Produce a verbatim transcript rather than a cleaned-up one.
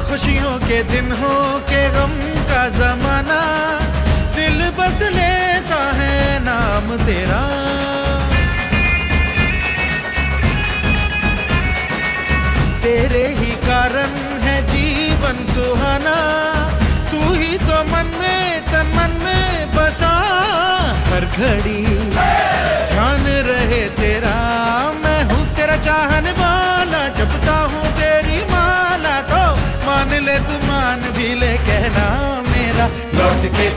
खुशियों के दिन हो के गम का जमाना, दिल बस लेता है नाम तेरा। तेरे ही कारण है जीवन सुहाना, तू ही तो मन में तन मन में बसा। हर घड़ी ध्यान रहे तेरा, मैं हूँ तेरा चाहने वाला, जपता हूँ तेरी माला। तो मान ले तू मान भी ले कहना मेरा, लौट के